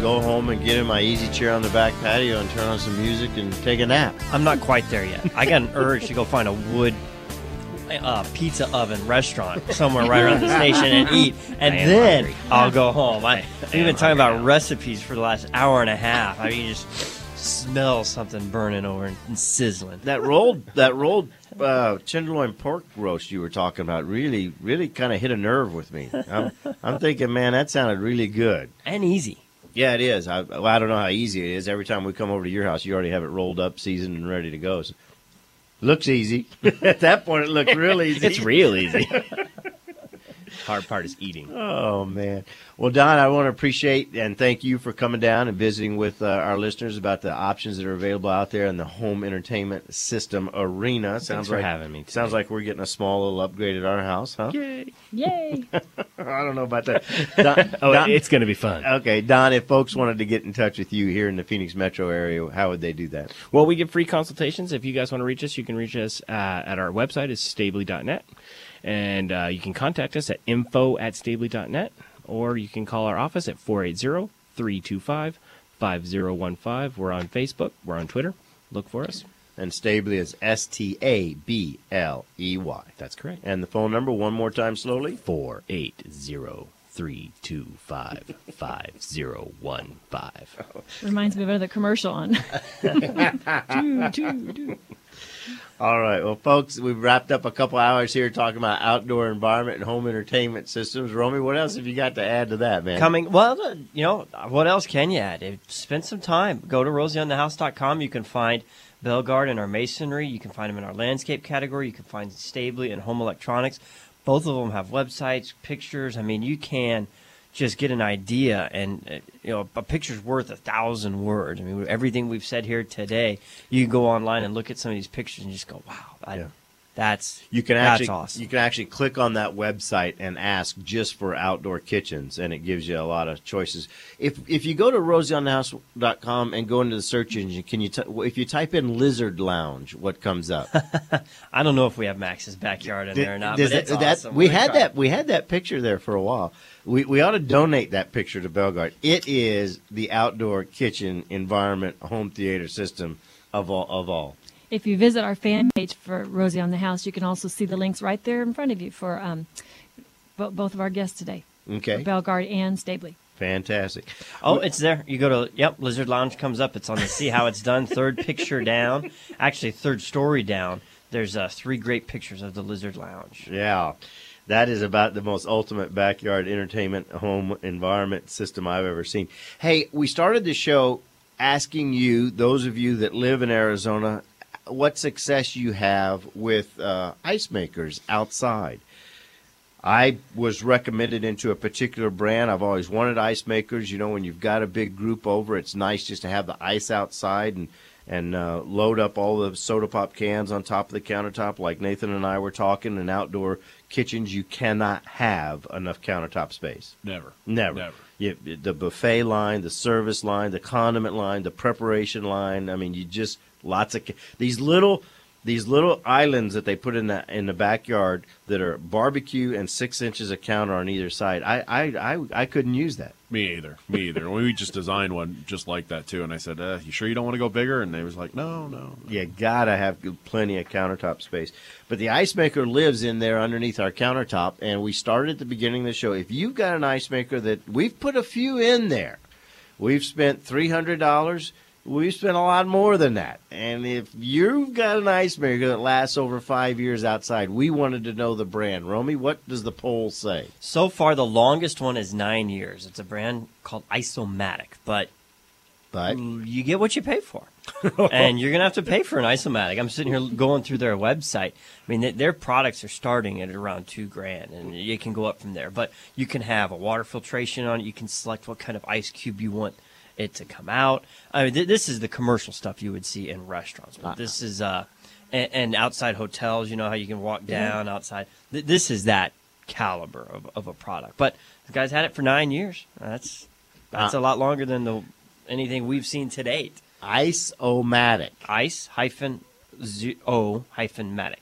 go home and get in my easy chair on the back patio and turn on some music and take a nap. I'm not quite there yet. I got an urge to go find a wood pizza oven restaurant somewhere right around the station and eat, and then hungry. I'll go home. We've been talking about recipes for the last hour and a half. I mean, you just smell something burning over and sizzling. That rolled tenderloin pork roast you were talking about really kind of hit a nerve with me. I'm thinking, man, that sounded really good and easy. Yeah, it is. I don't know how easy it is. Every time we come over to your house, you already have it rolled up, seasoned, and ready to go. So, looks easy. At that point, it looked real easy. It's real easy. Hard part is eating. Oh, man. Well, Don, I want to appreciate and thank you for coming down and visiting with our listeners about the options that are available out there in the home entertainment system arena. Thanks for having me today. Sounds like we're getting a small little upgrade at our house, huh? Yay. I don't know about that. Don, it's going to be fun. Okay, Don, if folks wanted to get in touch with you here in the Phoenix metro area, how would they do that? Well, we give free consultations. If you guys want to reach us, you can reach us at our website, is stably.net. And you can contact us at info@stably.net, or you can call our office at 480-325-5015. We're on Facebook. We're on Twitter. Look for us. And Stably is Stabley. That's correct. And the phone number, one more time slowly. 480-325-5015. Reminds me of another commercial on. All right. Well, folks, we've wrapped up a couple hours here talking about outdoor environment and home entertainment systems. Romy, what else have you got to add to that, man? What else can you add? Spend some time. Go to rosieonthehouse.com. You can find Bellegarde in our masonry. You can find them in our landscape category. You can find Stably in home electronics. Both of them have websites, pictures. I mean, you can just get an idea, and a picture's worth 1,000 words. I mean, everything we've said here today, you can go online and look at some of these pictures and just go, wow, that's awesome. You can actually click on that website and ask just for outdoor kitchens, and it gives you a lot of choices. If you go to rosieonthehouse.com and go into the search engine, if you type in Lizard Lounge, what comes up? I don't know if we have Max's backyard in there or not, but it's awesome. We had that picture there for a while. We ought to donate that picture to Bellegarde. It is the outdoor kitchen environment home theater system of all. If you visit our fan page for Rosie on the House, you can also see the links right there in front of you for both of our guests today. Okay. Bellegarde and Stably. Fantastic. Oh, it's there. You go to, Lizard Lounge comes up. It's on the See How It's Done, third picture down. Actually, third story down. There's 3 great pictures of the Lizard Lounge. Yeah. That is about the most ultimate backyard entertainment home environment system I've ever seen. Hey, we started the show asking you, those of you that live in Arizona, what success you have with ice makers outside. I was recommended into a particular brand. I've always wanted ice makers. When you've got a big group over, it's nice just to have the ice outside and load up all the soda pop cans on top of the countertop like Nathan and I were talking. In outdoor kitchens, you cannot have enough countertop space. Never. The buffet line, the service line, the condiment line, the preparation line. I mean, lots of these little islands that they put in the backyard that are barbecue and 6 inches of counter on either side. I couldn't use that. Me either. We just designed one just like that too, and I said, "You sure you don't want to go bigger?" And they was like, "No." You gotta have plenty of countertop space. But the ice maker lives in there underneath our countertop, and we started at the beginning of the show. If you've got an ice maker that we've put a few in there, we've spent $300. We've spent a lot more than that. And if you've got an ice maker that lasts over 5 years outside, we wanted to know the brand. Romy, what does the poll say? So far, the longest one is 9 years. It's a brand called Isomatic, but you get what you pay for. And you're going to have to pay for an Isomatic. I'm sitting here going through their website. I mean, their products are starting at around $2,000, and you can go up from there. But you can have a water filtration on it. You can select what kind of ice cube you want it to come out. I mean, this is the commercial stuff you would see in restaurants. But this is and outside hotels. You know how you can walk down outside. This is that caliber of a product. But the guy's had it for 9 years. That's a lot longer than anything we've seen to date. Ice-O-Matic. Ice-O-Matic.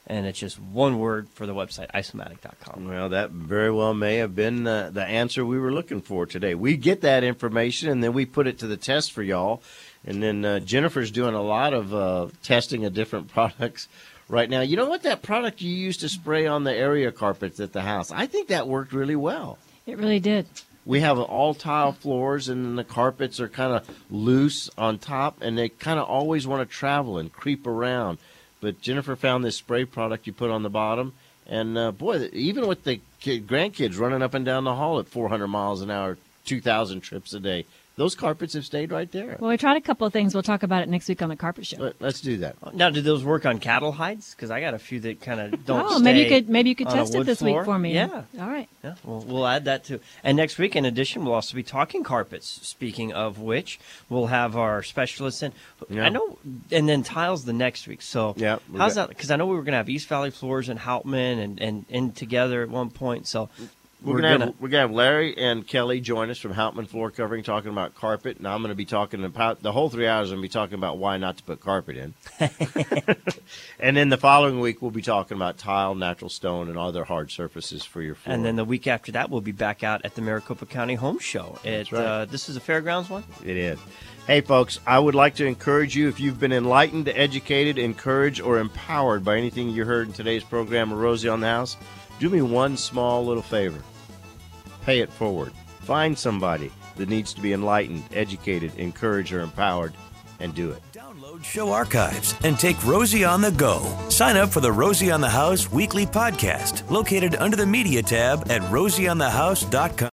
And it's just one word for the website, isomatic.com. Well, that very well may have been the answer we were looking for today. We get that information, and then we put it to the test for y'all. And then Jennifer's doing a lot of testing of different products right now. You know what? That product you used to spray on the area carpets at the house, I think that worked really well. It really did. We have all tile floors, and the carpets are kind of loose on top, and they kind of always want to travel and creep around. But Jennifer found this spray product you put on the bottom, and boy, even with the grandkids running up and down the hall at 400 miles an hour, 2,000 trips a day, those carpets have stayed right there. Well, we tried a couple of things. We'll talk about it next week on the carpet show. Let's do that. Now, did those work on cattle hides? Because I got a few that kind of don't. Oh, stay maybe you could on test a it wood this floor. week for me. Yeah. All right. Yeah, we'll add that too. And next week, in addition, we'll also be talking carpets. Speaking of which, we'll have our specialists in. Yeah. I know, and then tiles the next week. So Yeah, how's that? Because I know we were going to have East Valley Floors and Houtman and together at one point. So We're gonna have Larry and Kelly join us from Houtman Floor Covering talking about carpet, and I'm going to be talking about the whole 3 hours. I'm going to be talking about why not to put carpet in. And then the following week, we'll be talking about tile, natural stone, and other hard surfaces for your floor. And then the week after that, we'll be back out at the Maricopa County Home Show. That's right. This is a fairgrounds one? It is. Hey, folks, I would like to encourage you, if you've been enlightened, educated, encouraged, or empowered by anything you heard in today's program of Rosie on the House, do me one small little favor. Pay it forward. Find somebody that needs to be enlightened, educated, encouraged, or empowered, and do it. Download show archives and take Rosie on the go. Sign up for the Rosie on the House weekly podcast, located under the media tab at rosieonthehouse.com.